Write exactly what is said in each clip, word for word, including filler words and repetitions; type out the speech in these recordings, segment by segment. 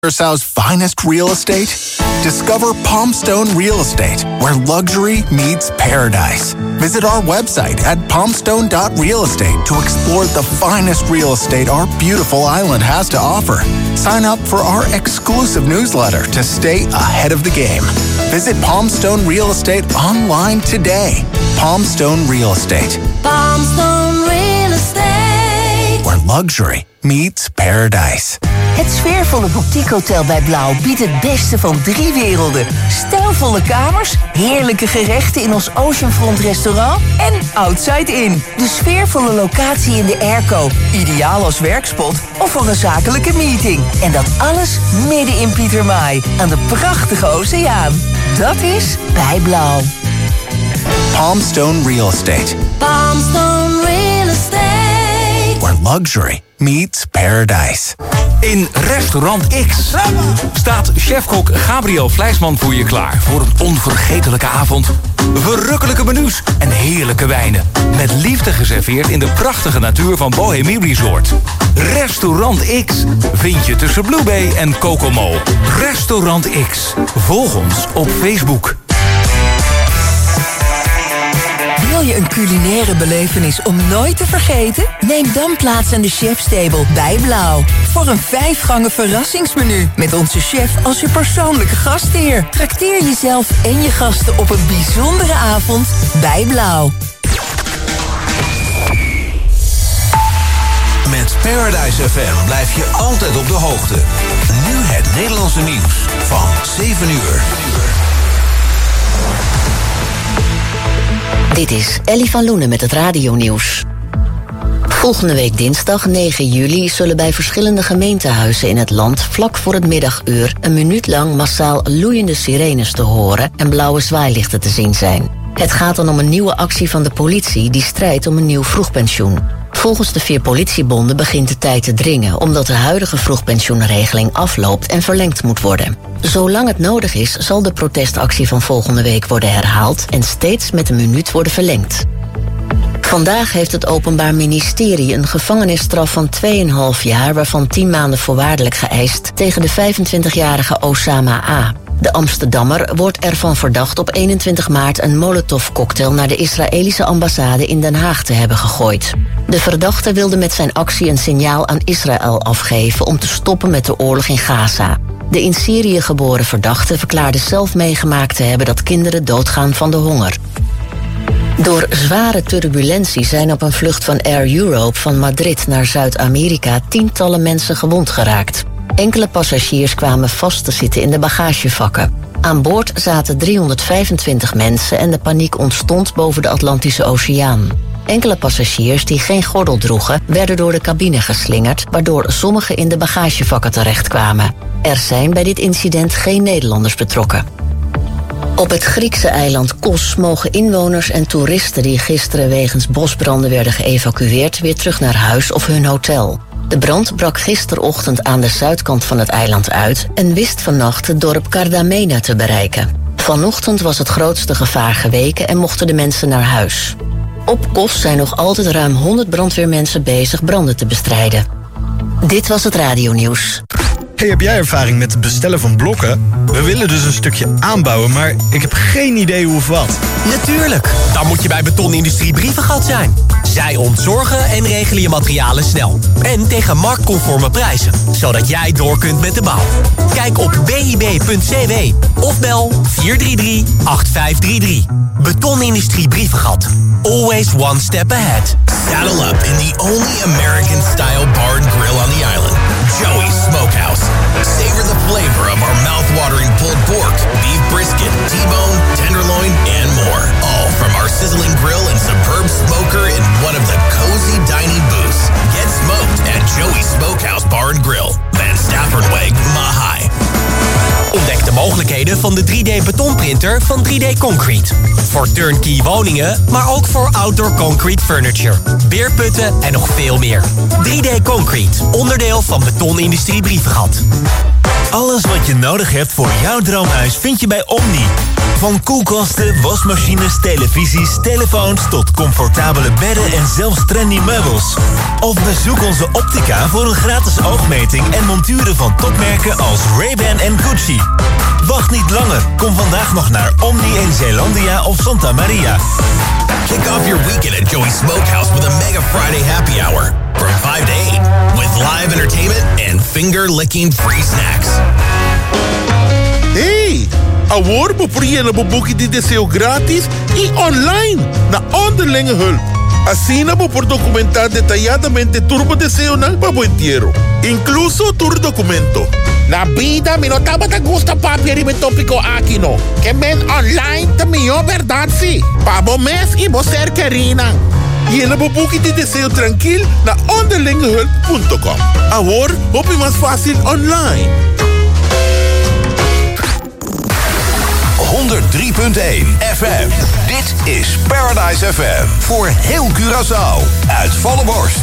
South's finest real estate? Discover Palmstone Real Estate, where luxury meets paradise. Visit our website at palmstone dot real estate to explore the finest real estate our beautiful island has to offer. Sign up for our exclusive newsletter to stay ahead of the game. Visit Palmstone Real Estate online today. Palmstone Real Estate. Palmstone Real Estate. Where luxury meets paradise. Het sfeervolle boutiquehotel bij Blauw biedt het beste van drie werelden. Stijlvolle kamers, heerlijke gerechten in ons Oceanfront restaurant en Outside Inn. De sfeervolle locatie in de airco. Ideaal als werkspot of voor een zakelijke meeting. En dat alles midden in Pietermaai, aan de prachtige oceaan. Dat is bij Blauw. Palmstone Real Estate. Palmstone Real Estate. Where luxury meets paradise. In Restaurant X staat chefkok Gabriel Vlijsman voor je klaar voor een onvergetelijke avond. Verrukkelijke menus en heerlijke wijnen. Met liefde geserveerd in de prachtige natuur van Bohemie Resort. Restaurant X vind je tussen Blue Bay en Kokomo. Restaurant X. Volg ons op Facebook. Wil je een culinaire belevenis om nooit te vergeten? Neem dan plaats aan de chefstable bij Blauw. Voor een vijfgangen verrassingsmenu. Met onze chef als je persoonlijke gastheer. Trakteer jezelf en je gasten op een bijzondere avond bij Blauw. Met Paradise F M blijf je altijd op de hoogte. Nu het Nederlandse nieuws van zeven uur. Dit is Ellie van Loenen met het radionieuws. Volgende week dinsdag negen juli zullen bij verschillende gemeentehuizen in het land vlak voor het middaguur een minuut lang massaal loeiende sirenes te horen en blauwe zwaailichten te zien zijn. Het gaat dan om een nieuwe actie van de politie die strijdt om een nieuw vroegpensioen. Volgens de vier politiebonden begint de tijd te dringen omdat de huidige vroegpensioenregeling afloopt en verlengd moet worden. Zolang het nodig is, zal de protestactie van volgende week worden herhaald en steeds met een minuut worden verlengd. Vandaag heeft het Openbaar Ministerie een gevangenisstraf van twee komma vijf jaar... waarvan tien maanden voorwaardelijk geëist tegen de vijfentwintigjarige Osama A. De Amsterdammer wordt ervan verdacht op eenentwintig maart een Molotov-cocktail naar de Israëlische ambassade in Den Haag te hebben gegooid. De verdachte wilde met zijn actie een signaal aan Israël afgeven om te stoppen met de oorlog in Gaza. De in Syrië geboren verdachte verklaarde zelf meegemaakt te hebben dat kinderen doodgaan van de honger. Door zware turbulentie zijn op een vlucht van Air Europe van Madrid naar Zuid-Amerika tientallen mensen gewond geraakt. Enkele passagiers kwamen vast te zitten in de bagagevakken. Aan boord zaten driehonderdvijfentwintig mensen en de paniek ontstond boven de Atlantische Oceaan. Enkele passagiers die geen gordel droegen werden door de cabine geslingerd, waardoor sommigen in de bagagevakken terechtkwamen. Er zijn bij dit incident geen Nederlanders betrokken. Op het Griekse eiland Kos mogen inwoners en toeristen die gisteren wegens bosbranden werden geëvacueerd weer terug naar huis of hun hotel. De brand brak gisterochtend aan de zuidkant van het eiland uit en wist vannacht het dorp Kardamena te bereiken. Vanochtend was het grootste gevaar geweken en mochten de mensen naar huis. Op Kos zijn nog altijd ruim honderd brandweermensen bezig branden te bestrijden. Dit was het radionieuws. Hey, heb jij ervaring met het bestellen van blokken? We willen dus een stukje aanbouwen, maar ik heb geen idee hoe of wat. Natuurlijk, dan moet je bij Betonindustrie Brievengat zijn. Zij ontzorgen en regelen je materialen snel. En tegen marktconforme prijzen, zodat jij door kunt met de bouw. Kijk op b i b punt c w of bel vier drie drie, acht vijf drie drie. Betonindustrie Brievengat. Always one step ahead. Saddle up in the only American-style bar and grill on the island, Joey's Smokehouse. Savor the flavor of our mouth-watering pulled pork, beef brisket, T-bone, tenderloin, and more. All from our sizzling grill and superb smoker in one of the cozy dining booths. Get smoked at Joey's Smokehouse Bar and Grill, Van Staffordweg, Mahai. Ontdek de mogelijkheden van de drie D betonprinter van drie D Concrete. Voor turnkey woningen, maar ook voor outdoor concrete furniture, beerputten en nog veel meer. drie D Concrete, onderdeel van Betonindustrie Brievengat. Alles wat wat je nodig hebt voor jouw droomhuis vind je bij Omni. Van koelkasten, wasmachines, televisies, telefoons tot comfortabele bedden en zelfs trendy meubels. Of bezoek onze optica voor een gratis oogmeting en monturen van topmerken als Ray-Ban en Gucci. Wacht niet langer. Kom vandaag nog naar Omni in Zeelandia of Santa Maria. Kick off your weekend at Joey's Smokehouse with a Mega Friday happy hour from five to eight with live entertainment and finger-licking free snacks. Hey! Award beprië na bobuki di deseo gratis y online na onderlinge hulp. Así na por documentar detalladamente turbo deseo na babuentierro. Incluso tur documento. Na vida, mi no tama ta gusta papi ribe topico aqui no. Que men online te mio verdad si. Pabo mes y bo ser querina. Y na bobuki di deseo tranquil na onderlingehulp punto com. Award, hopi mas fácil online. honderd drie punt één F M. Dit is Paradise F M. Voor heel Curaçao. Uit Vallenborst.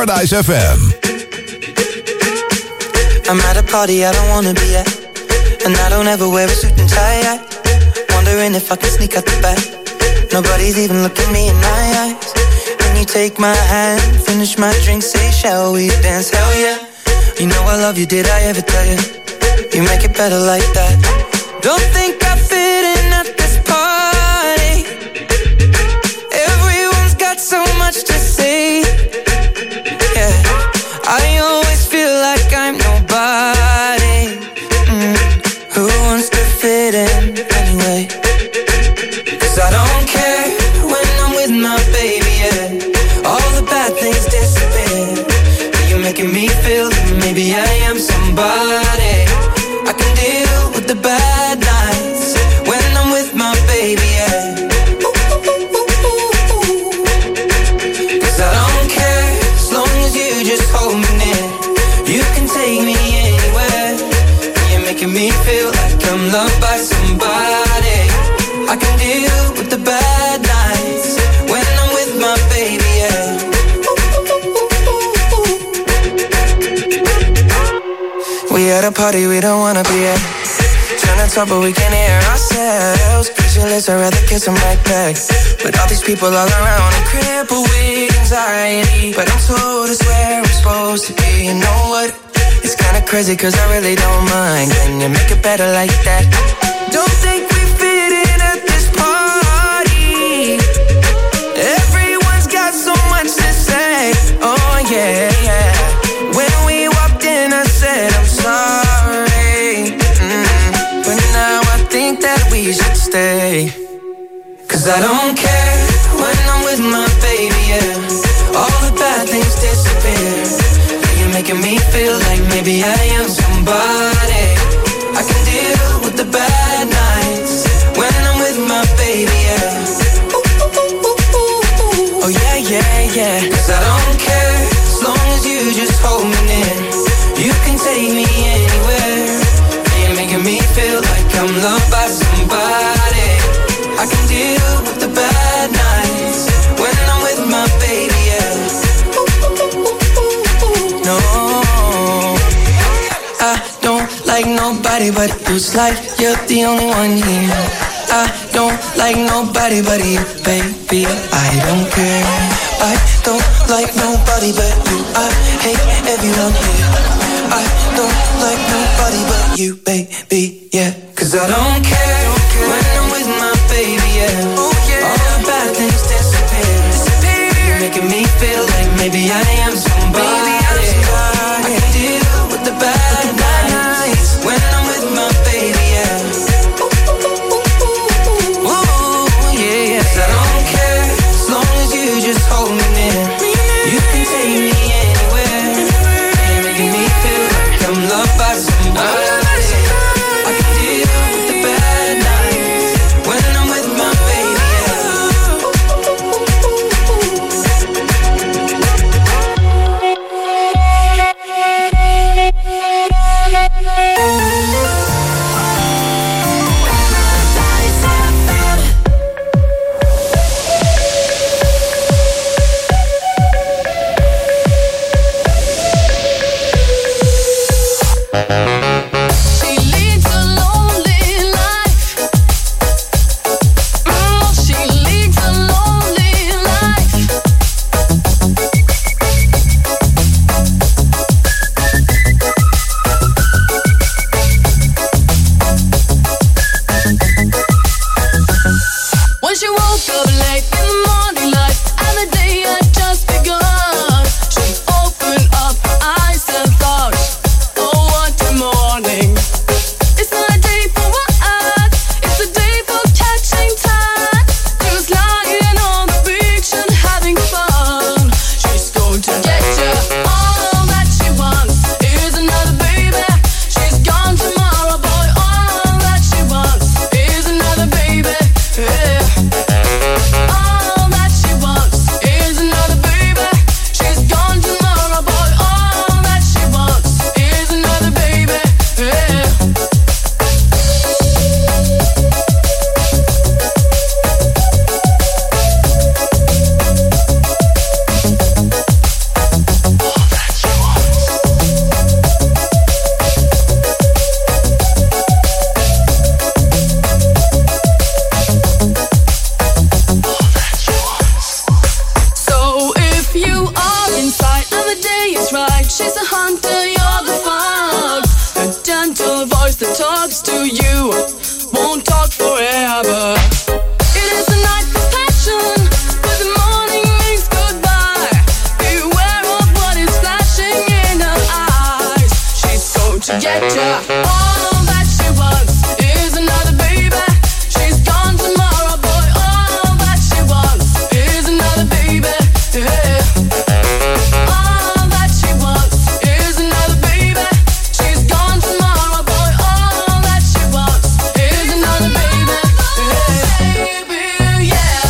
Paradise F M. I'm at a party I don't wanna be at, and I don't ever wear a suit and tie. I wondering if I can sneak out the back. Nobody's even looking me in my eyes. When you take my hand, finish my drink, say shall we dance? Hell yeah. You know I love you, did I ever tell you? You make it better like that. Don't think I fit in at this party. Everyone's got so much to say. Yeah, I always feel like I'm nobody. Mm. Who wants to fit in anyway? Cause I don't care when I'm with my baby, yeah. All the bad things disappear. You're making me feel that maybe I am somebody. I can deal with the bad nights when I'm with my baby, yeah. Cause I don't care as long as you just hold me near. You can take me anywhere. You're making me feel like I'm loved by somebody. I can deal with the bad nights when I'm with my baby, yeah. We at a party we don't wanna be at. Trying to talk but we can't hear ourselves. Pictureless, I'd rather kiss them right back. But all these people all around, I'm crippled with anxiety. But I'm told it's where I'm supposed to be. You know what? It's kinda crazy cause I really don't mind. Can you make it better like that? Don't think we fit in at this party. Everyone's got so much to say. Oh yeah, yeah. When we walked in I said I'm sorry, mm. But now I think that we should stay. Cause I don't care when I'm with my baby, yeah. All the bad things disappear. You're making me feel like maybe I am somebody. I can deal with the bad nights when I'm with my baby, yeah. Oh yeah, yeah, yeah. Cause I don't care as long as you just hold me near. You can take me anywhere. You're making me feel like I'm loved by somebody. I can deal with the bad nights when I'm with my baby, yeah. No, I don't like nobody but you. It's like you're the only one here. I don't like nobody but you, baby. I don't care. I don't like nobody but you. I hate everyone here. I don't like nobody but you, baby, yeah. Cause I don't care when I'm with my baby, yeah. All the bad things disappear. You're making me feel like maybe I am somebody. I can deal with the bad nights when I'm with my baby, yeah. Ooh, yeah, yes, I don't care as long as you just hold me near. You can take me anywhere. You're making me feel like I'm loved by somebody. I can deal with the bad nights when I'm with my baby, More She's a hunter, you're the fox. A gentle voice that talks to you won't talk forever. It is a night for passion, but the morning means goodbye. Beware of what is flashing in her eyes. She's going to get ya. All that she wants is another baby. She's gone tomorrow, boy. All that she wants is another baby. Yeah. All that she wants is another baby. She's gone tomorrow, boy. All that she wants is another baby. Yeah. Baby, yeah.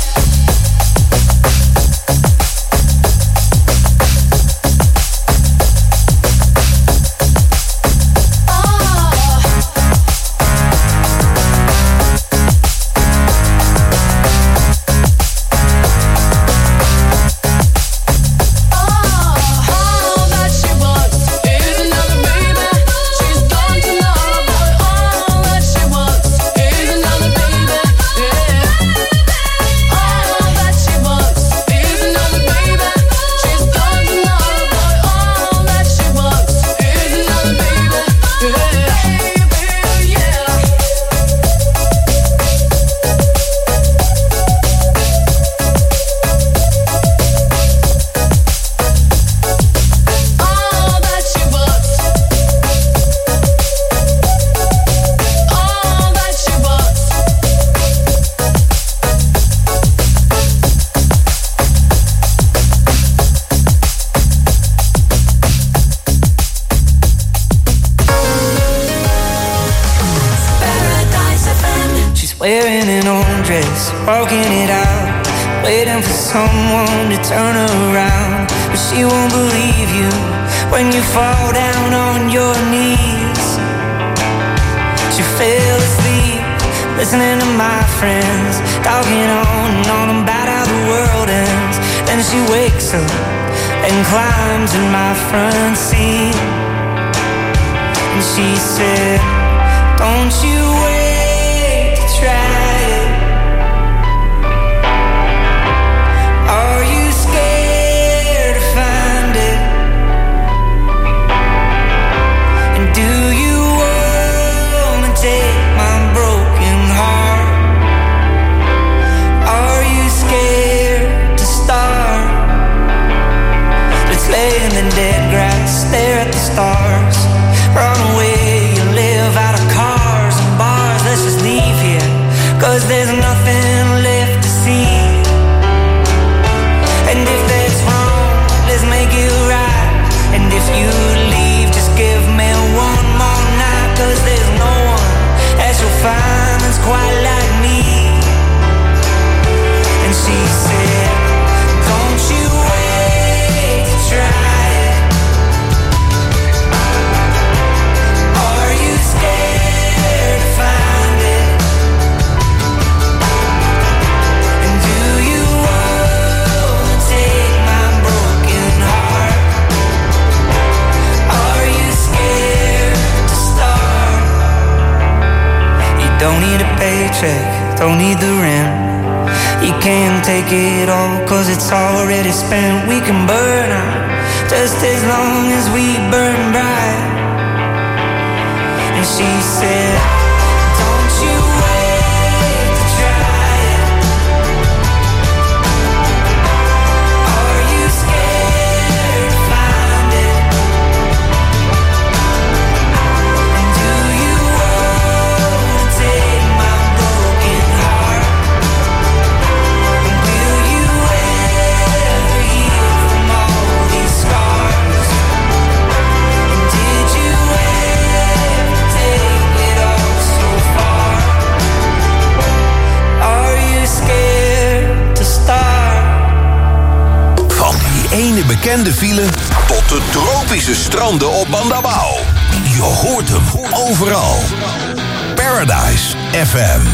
Wearing an old dress, walking it out, waiting for someone to turn her around. But she won't believe you when you fall down on your knees. She fell asleep, listening to my friends, talking on and on about how the world ends. Then she wakes up and climbs in my front seat. And she said, don't you wait to try it. Are you scared to find it? And do you wanna take my broken heart? Are you scared to start? Let's lay in the dead grass, stare at the stars, run away, live out of cars and bars. Let's just leave here, cause there's nothing left to see. And if that's wrong, let's make it right. And if you leave, just give me one more night. Cause there's no one that you'll find that's quite like me. And she said, don't you wait to try it. Are you scared to find it? And do you wanna take my broken heart? Are you scared to start? You don't need a paycheck, don't need the rent. You can't take it all, cause it's already spent. We can burn out, just as long as we burn bright. And she said, don't you wait to try it. Are you scared to find it? And do you wanna take my broken heart? And will you ever heal from all these scars? And did you ever take it all so far? Are you scared to start? Van die ene bekende file tot de tropische stranden op Bandabao. Je hoort hem overal. Paradise F M.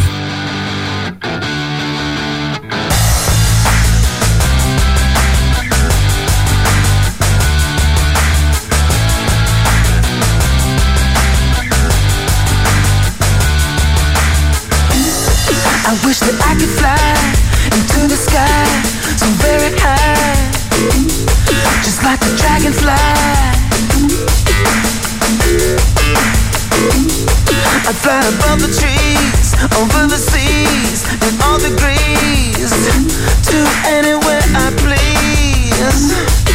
I wish that I could fly into the sky so very high, just like a dragon can fly. I'd fly above the trees, over the seas, in all degrees, to anywhere I please.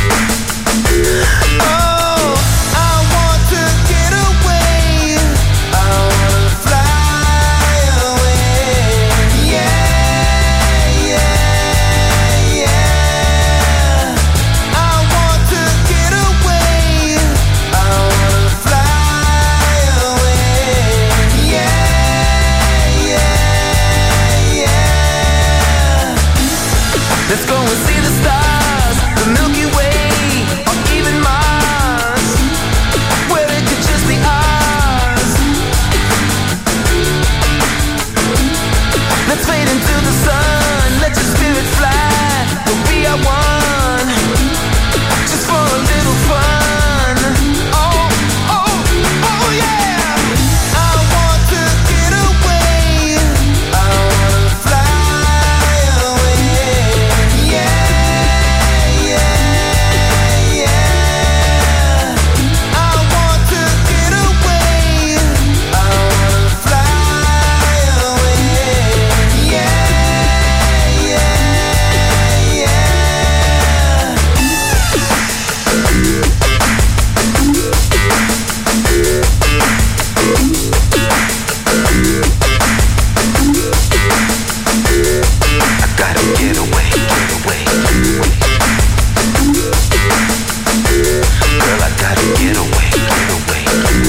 Oh, I want to get away. I wanna fly away. Yeah, yeah, yeah. I want to get away. I wanna fly away. Yeah, yeah, yeah. Let's go and see the stars, the Milky Way, or even Mars, where it could just be ours. Let's fade into the sun, let your spirit fly, we'll be our one, just for a little fun. Oh, oh, oh yeah. I want to get away. I wanna fly away. Yeah, yeah, yeah. I want to get away. I wanna fly away. Yeah, yeah, yeah. I gotta get away, get away. Girl, I gotta get away, get away.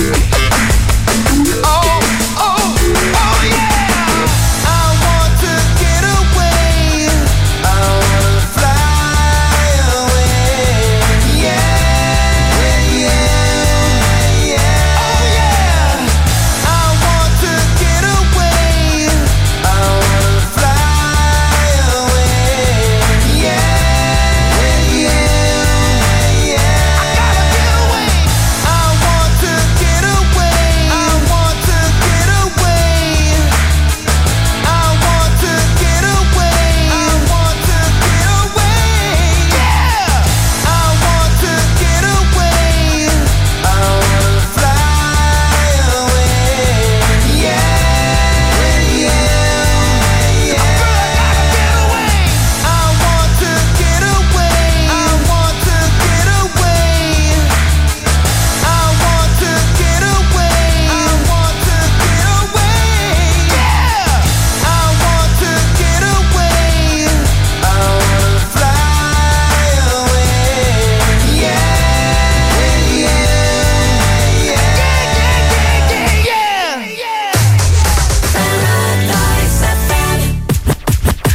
Oh, oh, oh yeah. I want to get away. I wanna fly away. Yeah, yeah, yeah. Oh yeah. I want to get away. I wanna fly away. Yeah, yeah, yeah. I gotta get away. I want to get away. I want to get away. I want to get away. I want to get away. Yeah. I want to get away. I wanna fly away. Yeah, yeah, yeah. Girl, I gotta get away. I want to get away. I want to get away. I want to get away. I want to get away. Yeah. I want to get away. I wanna fly away. Yeah, yeah, yeah, yeah, yeah, yeah, yeah. Paradise F M.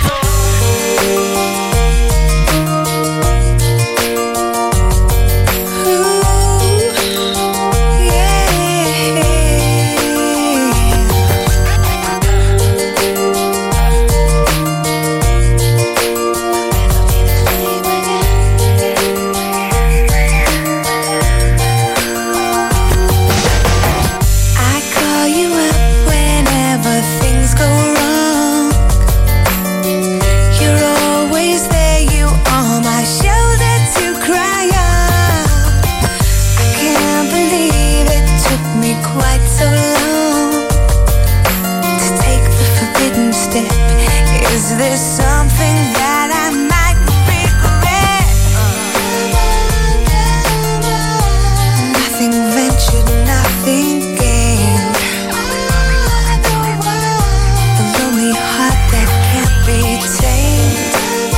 I call you up whenever things go wrong. You're always there, you are my shoulder to cry on. I can't believe it took me quite so long to take the forbidden step. Is this something that I might regret? Nothing ventured, nothing gained. A lonely heart that can't be tamed.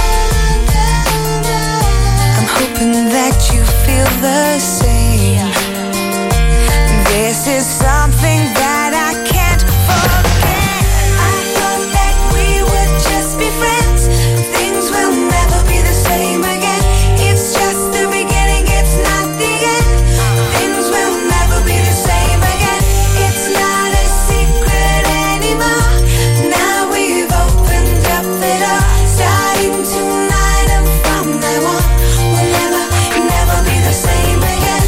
I'm hoping that you feel the same. This is something that I can't forget. I thought that we would just be friends. Things will never be the same again. It's just the beginning, it's not the end. Things will never be the same again. It's not a secret anymore. Now we've opened up the door. Starting tonight and from now on, we'll never, never be the same again.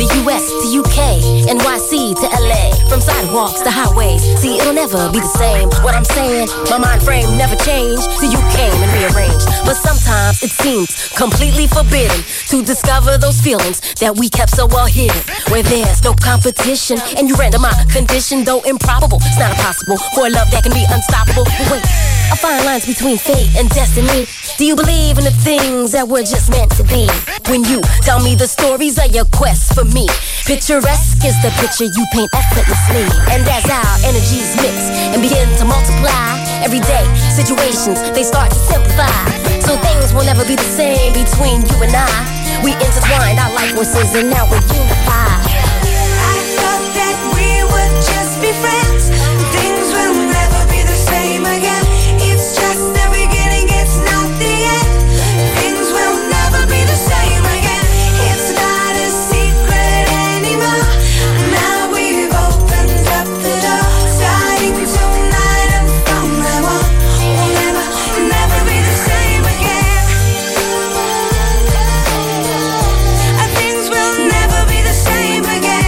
U S to U K, N Y C to L A, from sidewalks to highways. See, it'll never be the same. What I'm saying, my mind frame never changed till you came and rearranged. But sometimes it seems completely forbidden to discover those feelings that we kept so well hidden. Where there's no competition, and you render my condition, though improbable. It's not impossible for a love that can be unstoppable. But wait, I find lines between fate and destiny. Do you believe in the things that were just meant to be? When you tell me the stories of your quest for me, picturesque is the picture you paint effortlessly. And as our energies mix and begin to multiply, everyday situations, they start to simplify. So things will never be the same between you and I. We intertwined our life forces and now we're unified. I thought that we would just be friends. Things will never be the same again. It's just the beginning, it's not the end. Things will never be the same again. It's not a secret anymore. Now we've opened up the door. Starting tonight and from now on, we'll never, never be the same again. Things will never be the same again.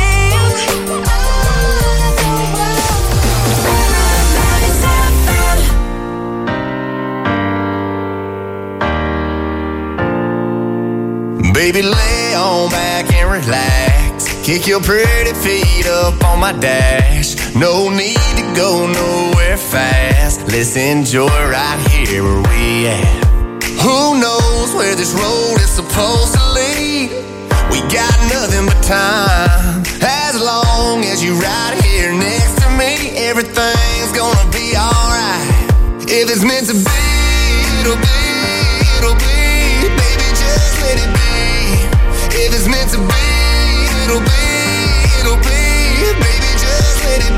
Baby, lay on back and relax. Kick your pretty feet up on my dash. No need to go nowhere fast. Let's enjoy right here where we at. Who knows where this road is supposed to lead? We got nothing but time. As long as you right here next to me, everything's gonna be alright. If it's meant to be, it'll be, it'll be. Baby, just let it be. If it's meant to be, it'll be, it'll be. Baby, just let it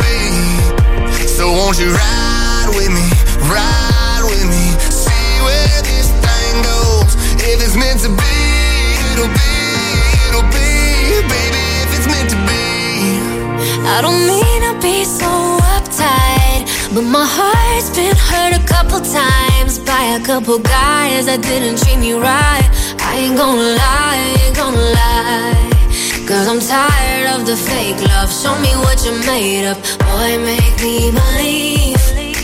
be. So won't you ride with me, ride with me, see where this thing goes. If it's meant to be, it'll be, it'll be. Baby, if it's meant to be. I don't mean to be so uptight, but my heart's been hurt a couple times by a couple guys that didn't treat me right. I ain't gonna lie, I ain't gonna lie, cause I'm tired of the fake love. Show me what you're made of, boy, make me believe.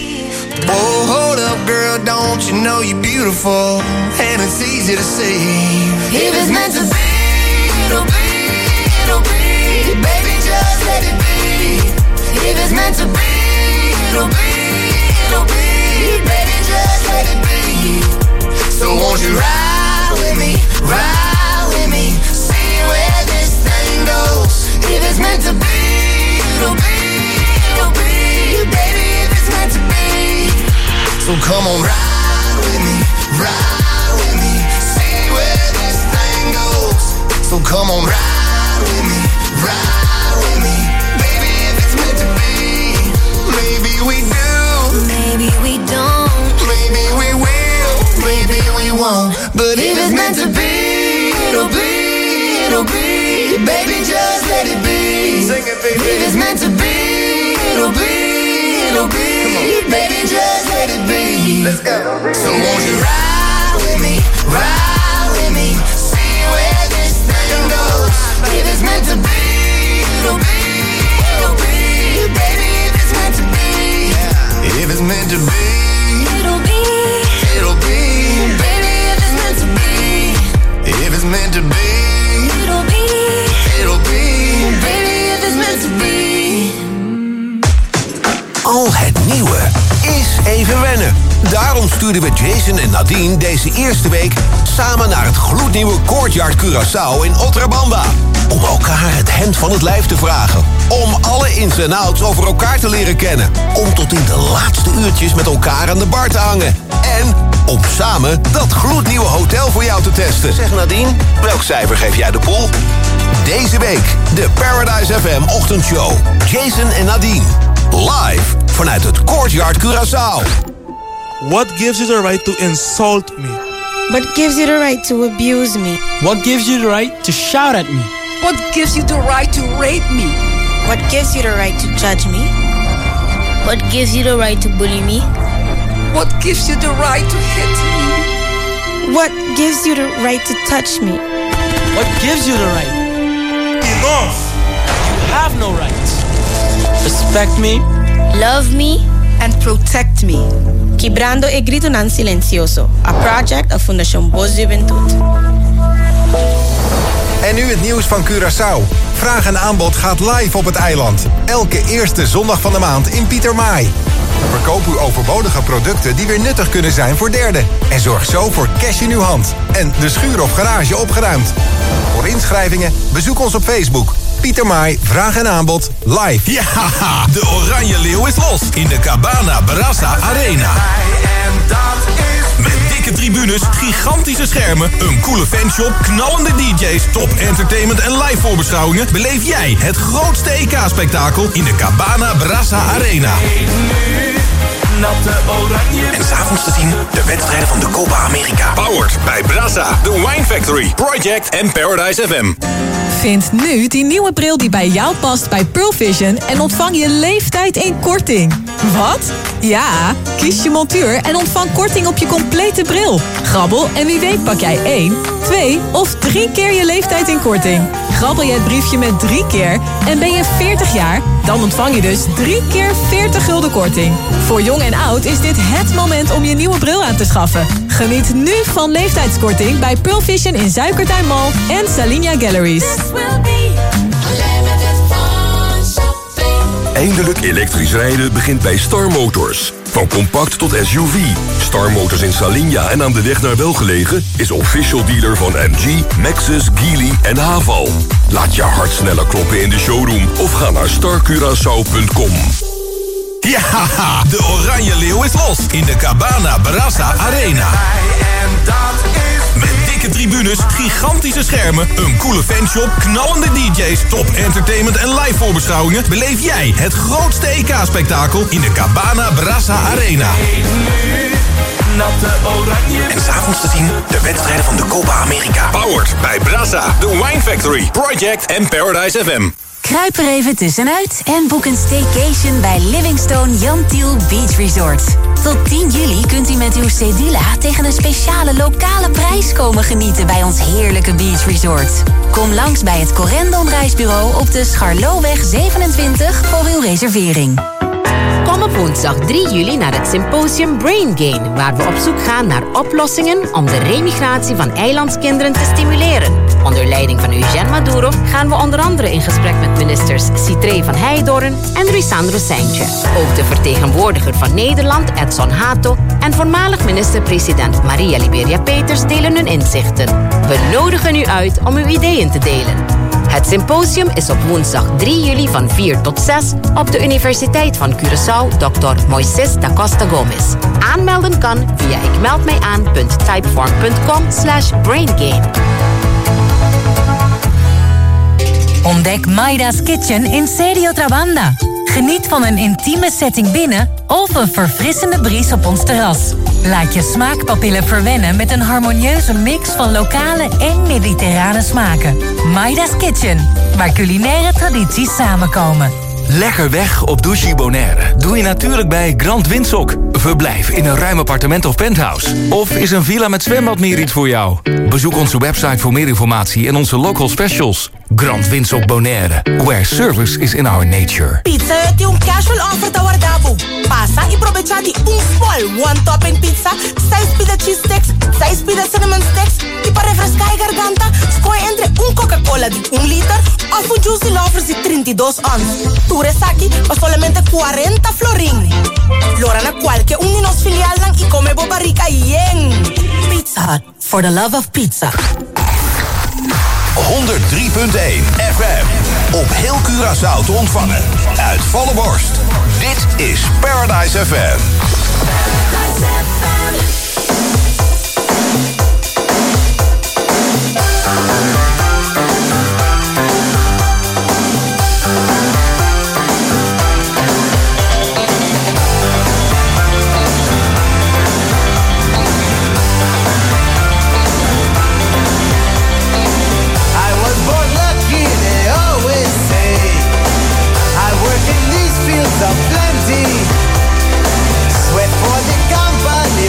Oh, hold up, girl, don't you know you're beautiful? And it's easy to see. If it's meant to be, it'll be, it'll be. Baby, just let it be. If it's meant to be, it'll be, it'll be. Baby, just let it be. So won't you ride with me, ride with me, see where this thing goes. If it's meant to be, it'll be, it'll be. Baby, if it's meant to be. So come on, ride with me, ride with me, see where this thing goes. So come on, ride with me, ride with me. Baby, if it's meant to be, maybe we do, maybe we don't, maybe we will, maybe we won't. But if it's meant to be, it'll be, it'll be. Baby, just let it be. Sing it, baby. If it's meant to be, it'll be, it'll be. Baby, just let it be. Let's go. So won't you ride with me, ride with me, see where this thing goes. If it's meant to be, it'll be, it'll be. Baby, if it's meant to be, if it's meant to be, it'll be, it'll be. Baby, if it's meant to be, if it's meant to be, it'll be, it'll be. Baby, if it's meant to be. Al het nieuwe is even wennen. Daarom stuurden we Jason en Nadine deze eerste week samen naar het gloednieuwe Courtyard Curaçao in Otrabamba. Om elkaar het hemd van het lijf te vragen. Om alle ins en outs over elkaar te leren kennen. Om tot in de laatste uurtjes met elkaar aan de bar te hangen. En om samen dat gloednieuwe hotel voor jou te testen. Zeg Nadine, welk cijfer geef jij de pool? Deze week de Paradise F M ochtendshow. Jason en Nadine. Live vanuit het Courtyard Curaçao. What gives you the right to insult me? What gives you the right to abuse me? What gives you the right to shout at me? What gives you the right to rape me? What gives you the right to judge me? What gives you the right to bully me? What gives you the right to hit me? What gives you the right to touch me? What gives you the right? Y no Love. You have no rights. Respect me. Love me. And protect me. Quebrando e grito nan silencioso. A project of Fundación Voz Juventud. En nu het nieuws van Curaçao. Vraag en aanbod gaat live op het eiland. Elke eerste zondag van de maand in Pietermaai. Verkoop uw overbodige producten die weer nuttig kunnen zijn voor derden. En zorg zo voor cash in uw hand. En de schuur of garage opgeruimd. Voor inschrijvingen bezoek ons op Facebook. Pietermaai, vraag en aanbod, live. Ja, de Oranje Leeuw is los in de Cabana Brasa Arena. Met dikke tribunes, gigantische schermen, een coole fanshop, knallende D J's, top entertainment en live voorbeschouwingen beleef jij het grootste E K-spektakel in de Cabana Brasa Arena. En s'avonds te zien de wedstrijden van de Copa America. Powered bij Brasa, The Wine Factory, Project en Paradise F M. Vind nu die nieuwe bril die bij jou past bij Pearl Vision en ontvang je leeftijd in korting. Wat? Ja, kies je montuur en ontvang korting op je complete bril. Grabbel en wie weet pak jij één, twee of drie keer je leeftijd in korting. Grabbel je het briefje met drie keer en ben je veertig jaar... dan ontvang je dus drie keer veertig gulden korting. Voor jong en oud is dit het moment om je nieuwe bril aan te schaffen. Geniet nu van leeftijdskorting bij Pearl Vision in Suikertuin Mall en Salinia Galleries. Eindelijk elektrisch rijden begint bij Star Motors. Van compact tot S U V. Star Motors in Salinia en aan de weg naar Welgelegen is official dealer van M G, Maxus, Geely en Haval. Laat je hart sneller kloppen in de showroom of ga naar star curaçao punt com. Ja, de Oranje Leeuw is los in de Cabana Brasa Arena. Met dikke tribunes, gigantische schermen, een coole fanshop, knallende D J's, top entertainment en live voorbeschouwingen beleef jij het grootste E K-spektakel in de Cabana Brasa Arena. En s'avonds te zien de wedstrijden van de Copa America. Powered bij Brasa, The Wine Factory, Project en Paradise F M. Kruip er even tussenuit en boek een staycation bij Livingstone Jan Thiel Beach Resort. Tot tien juli kunt u met uw cedula tegen een speciale lokale prijs komen genieten bij ons heerlijke beach resort. Kom langs bij het Corendon Reisbureau op de Scharloweg zevenentwintig voor uw reservering. Kom op woensdag drie juli naar het symposium Brain Gain, waar we op zoek gaan naar oplossingen om de remigratie van eilandskinderen te stimuleren. Onder leiding van Eugène Maduro gaan we onder andere in gesprek met ministers Citré van Heijdoorn en Rysandro Seintje. Ook de vertegenwoordiger van Nederland, Edson Hato, en voormalig minister-president Maria Liberia Peters delen hun inzichten. We nodigen u uit om uw ideeën te delen. Het symposium is op woensdag drie juli van vier tot zes op de Universiteit van Curaçao, dokter Moises da Costa Gomez. Aanmelden kan via ikmeldmijaan punt typeform punt com slash braingain. Ontdek Maida's Kitchen in Serio Trabanda. Geniet van een intieme setting binnen of een verfrissende bries op ons terras. Laat je smaakpapillen verwennen met een harmonieuze mix van lokale en mediterrane smaken. Maida's Kitchen, waar culinaire tradities samenkomen. Lekker weg op Douchy Bonaire doe je natuurlijk bij Grand Windsock. Verblijf in een ruim appartement of penthouse. Of is een villa met zwembad meer iets voor jou? Bezoek onze website voor meer informatie en onze local specials. Grand Windsock Bonaire, where service is in our nature. Pizza Hut um casual offer da Wardabo. Passa e aproveita de um small one topping pizza, seis pida cheese sticks, seis pida cinnamon sticks. E para refrescar a garganta, escolhe entre um Coca-Cola de um liter ou um Juicy Lovers de trinta e dois onças. Tu resaki por solamente quarenta florin. Lora na qualquer um de nos filial lang e come boba rica yen. Pizza Hut, for the love of pizza. honderd drie punt één F M. Op heel Curaçao te ontvangen. Uit volle borst. Dit is Paradise F M. Of plenty, sweat for the company.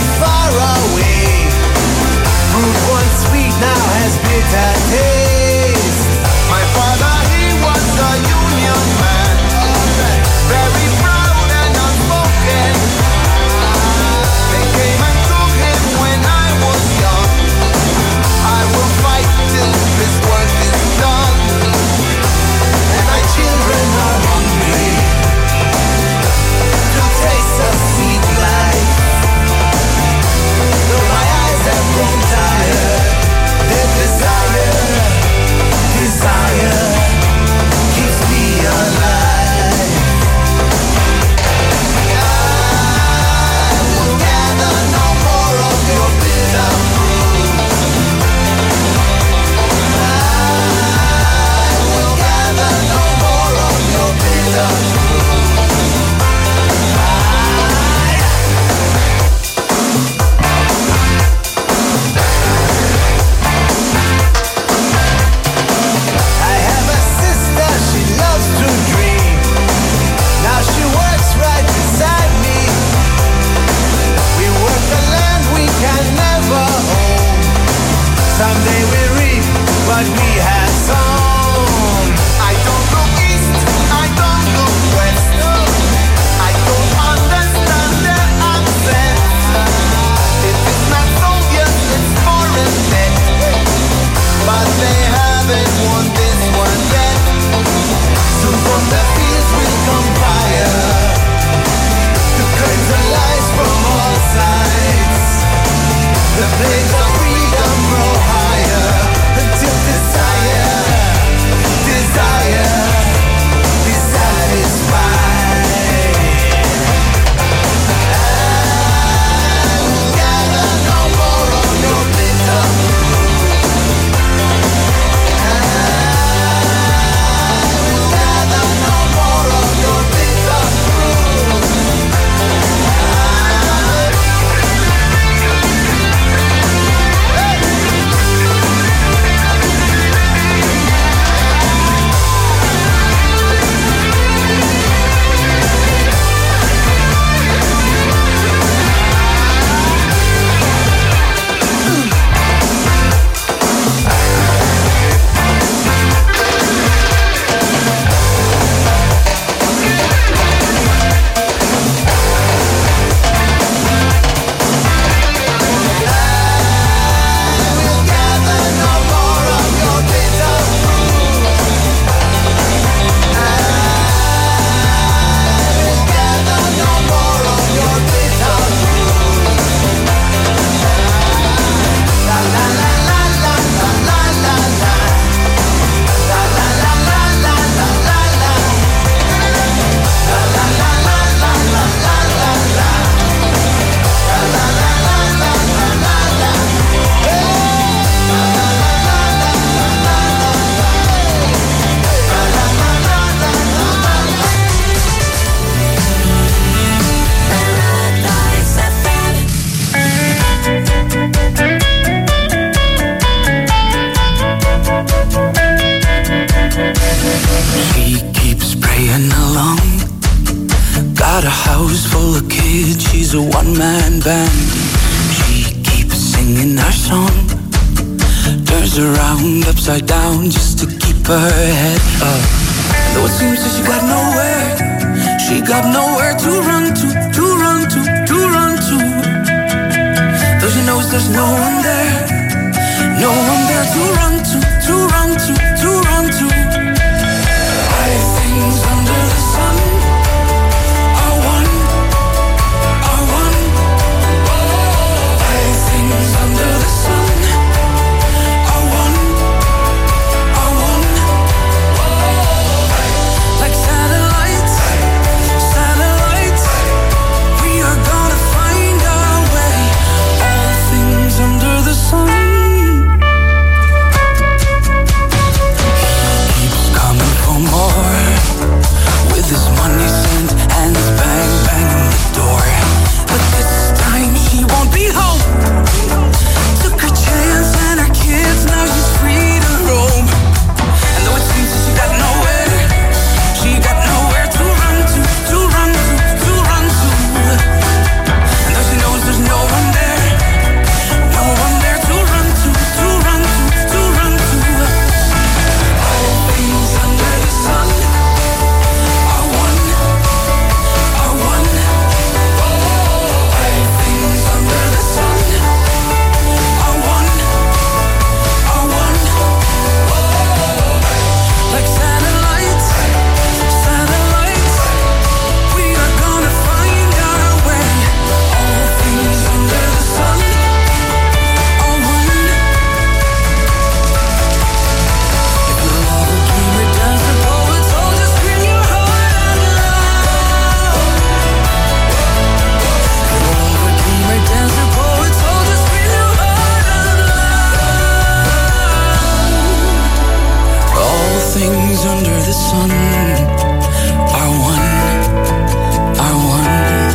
house full of kids, she's a one-man band. She keeps singing her song, turns around upside down just to keep her head up. And though it seems that she got nowhere, she got nowhere to run to, to run to, to run to. Though she knows there's no one there, no one there to run to, to run to, to run to. All things under the sun are one, are one. All things under the sun are one, are one. Like satellites, satellites, we are gonna find our way. All things under the sun. More with his money sent, hands bang banging the door. But this time he won't be home. Took her chance and her kids, now she's free to roam. And though it seems that she got nowhere, she got nowhere to run to, to run to, to run to. And though she knows there's no one there, no one there to run to, to run to, to run to. All things under the sun are one, are one. All things under the sun are one, are one. Like satellites, satellites, we are gonna find our way. All things under the sun are one. If you're a lover, dreamer, dancer, poet, soldier, scream your heart out loud. If you're a lover, dreamer, dancer, poet, soldier, scream your heart out loud. All things under the sun are one, are one.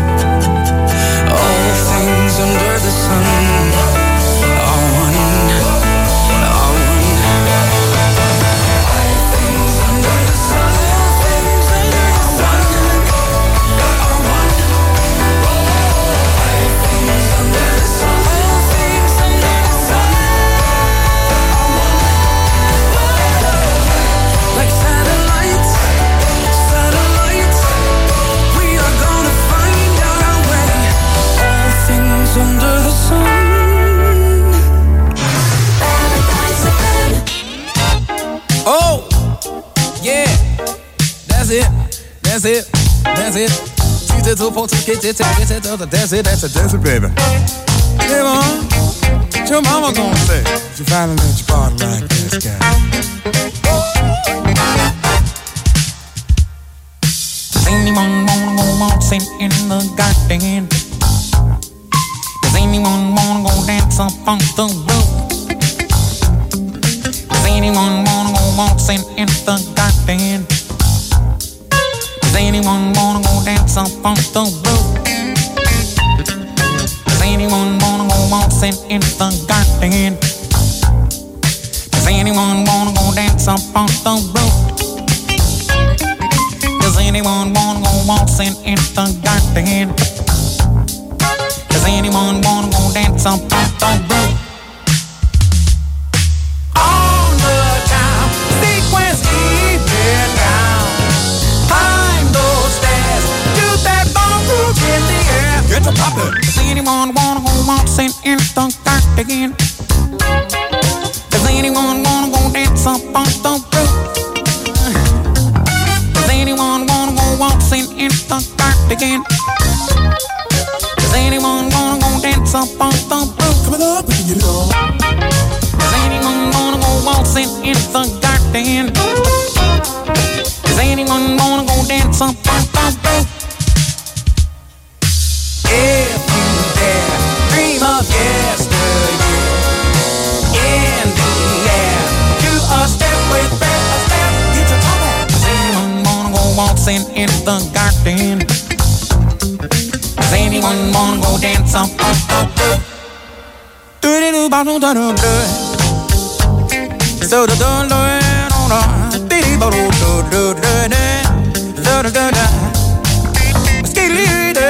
All things under the sun are one, are one. All things under the sun, all things under the sun are one. All things under the sun, all things under the sun are one. Like satellites, satellites, we are gonna find our way. All things under the sun. Oh, yeah, that's it, that's it, that's it. She's a supposed to get it, that's it, that's it, that's it, that's it, baby. Hey, mom, what your mama gonna say? She finally let you party like this guy. Does anyone wanna go waltzing in the garden? Does anyone wanna go dance up on the roof? Does anyone wanna go waltzing in the garden? Does anyone wanna go dance up on the roof? Does anyone wanna go waltzing in the garden? Does anyone wanna go dance up on the roof? Does anyone wanna go waltzing in the garden? Does anyone wanna go dance up on the roof? On the time, sequence even down. Climb those stairs, do that ballroom in the air. Get to poppin'. Does anyone wanna go waltzing in the garden? Does anyone wanna go dance up on the roof? Does anyone wanna go waltzing in the garden? Does anyone wanna go dance up on the roof? Coming up, we can get it on. Does anyone wanna go waltzing in the garden? Does anyone wanna go dance up on the roof? If you dare, dream of yesteryear. In the air, do a step with breath, a step, get your top back. Does anyone wanna go waltzing in the garden? Does anyone wanna go dance up on the roof? Do do do do do do do. So do do do do do do do do do do do do do do.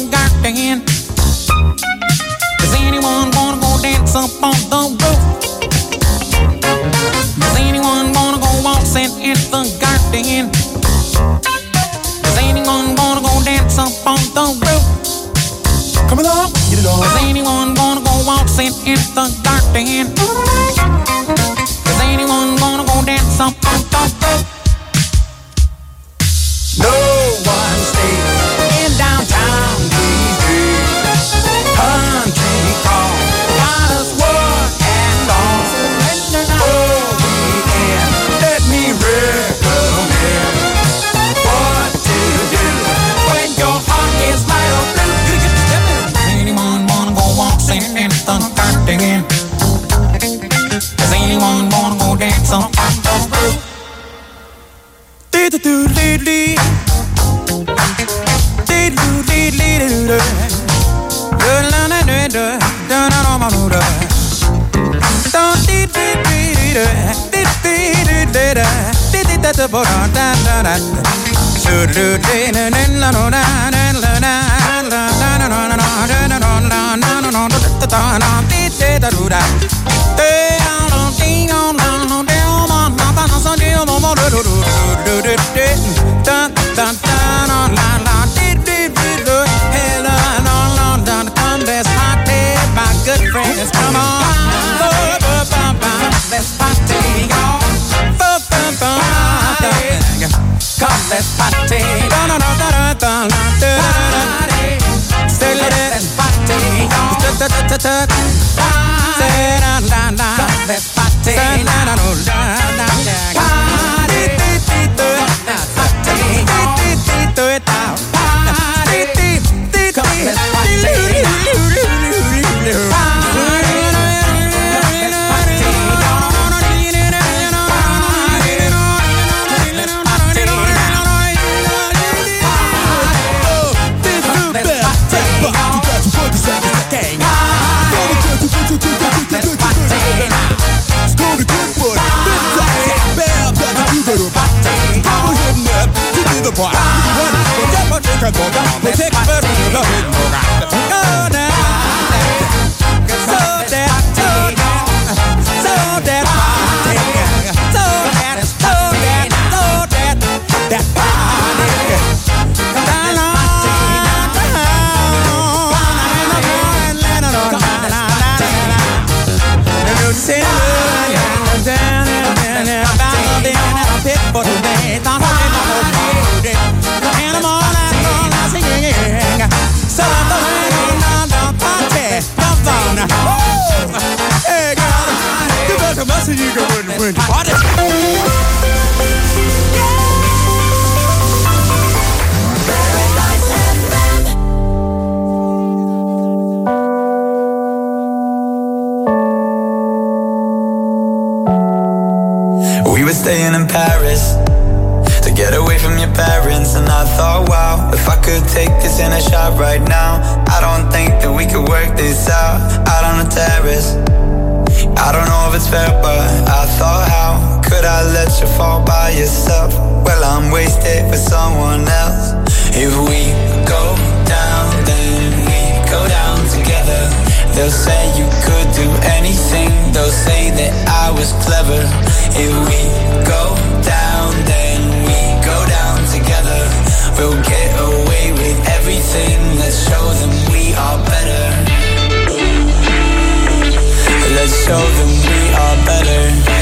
garden? Does anyone wanna go dance up on the roof? Does anyone wanna go waltzing in the garden? Does anyone wanna go dance up on the roof? Come along, get it on. Does anyone wanna go waltzing in the garden? Does anyone wanna go dance up on the roof? No one stays in downtown D C. Country call, got us work and all. Oh, weekend, let me recommend what to do when your heart is light or blue. Does anyone wanna go waltzing in the garden? Does anyone wanna go dance up on the roof? Do-do-do-do-do. Do-do-do-do-do-do. Let's party, my good friends, come on. Let's party, y'all. Come, let's party. Say let's party, y'all. Come, let's party. We were staying in Paris to get away from your parents, and I thought, wow, if I could take this in a shot right now, I don't think that we could work this out, out on the terrace. I don't know if it's fair, but I thought, how could I let you fall by yourself? Well, I'm wasted for someone else. If we go down, then we go down together. They'll say you could do anything, they'll say that I was clever. If we go down, then we go down together. We'll get away with everything, let's show them we are better. Let's show them we are better.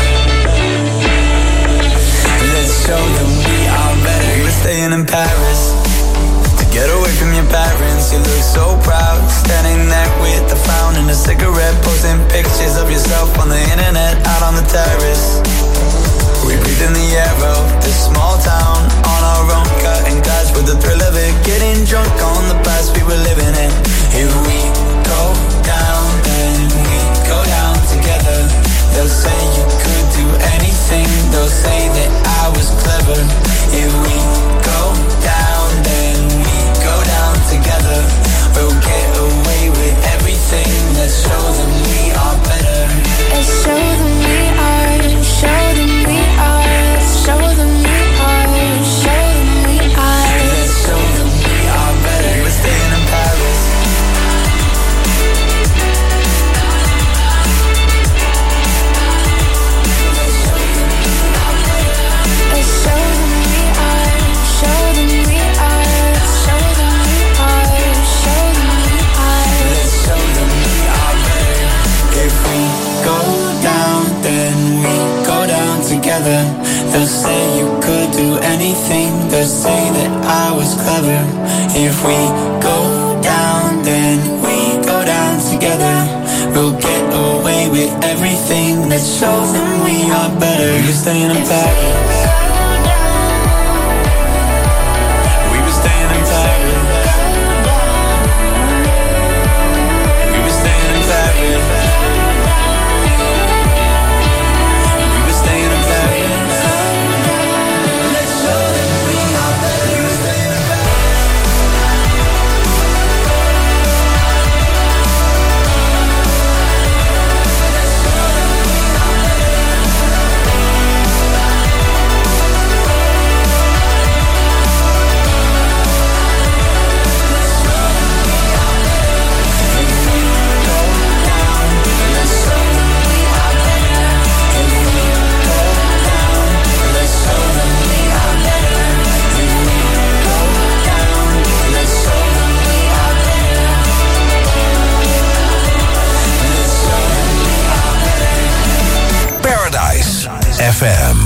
Let's show them we are better. We were staying in Paris to get away from your parents. You look so proud, standing there with a frown and a cigarette, posting pictures of yourself on the internet, out on the terrace. We breathed in the air of this small town on our own, cutting glass with the thrill of it, getting drunk on the past we were living in. If we go down, then we go down together. They'll say you could do anything, they'll say that I was clever. If we go down, then we go down together. We'll get away with everything, let's show them we are better. Let's show them we are, show them we are, show them we are, show them we are. Let's show them we are better. We were staying in Paris They'll say you could do anything. They'll say that I was clever. If we go down, then we go down together. We'll get away with everything. Let's show them we are better. You're staying in Paris. F M.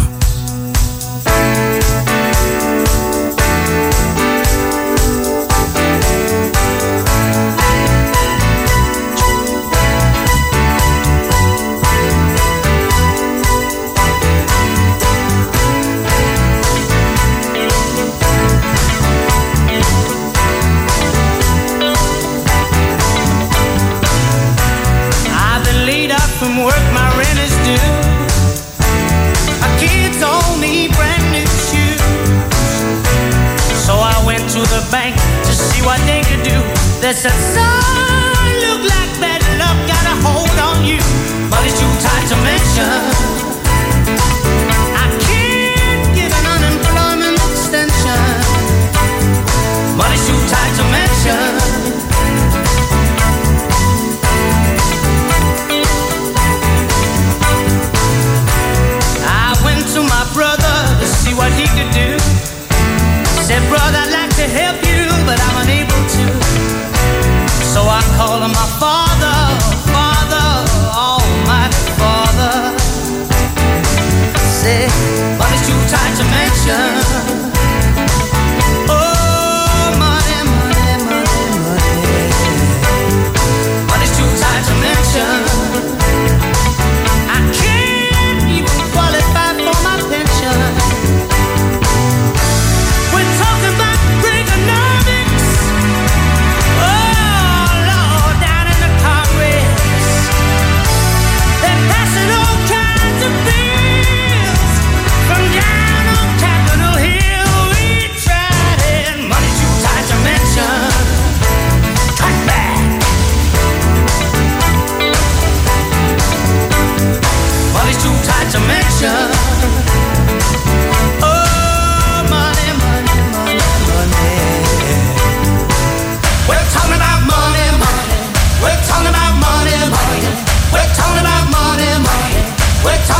I've been laid up from work, my rent is due. To the bank to see what they could do. They said, son, look like bad luck got a hold on you, but it's too tight to mention. I can't give an unemployment extension, but it's too tight to mention. I went to my brother to see what he could do. Said, brother, I'd like to help you, but I'm unable to. So I called him my father, father, almighty father. Said, but it's too tight to mention. Oh, money, money, money, money. But it's too tight to mention. I can't even qualify for my pension. To mention. Oh, money, money, money, money. We're talking about money, money. We're talking about money, money. We're talking about money, money. We're talking